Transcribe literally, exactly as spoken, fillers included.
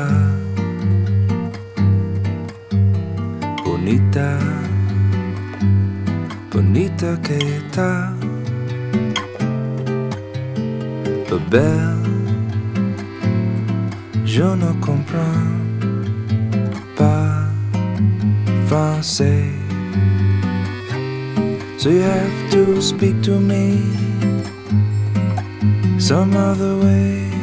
bonita, bonita que está, belle, je ne comprends pas français. So you have to speak to me some other way.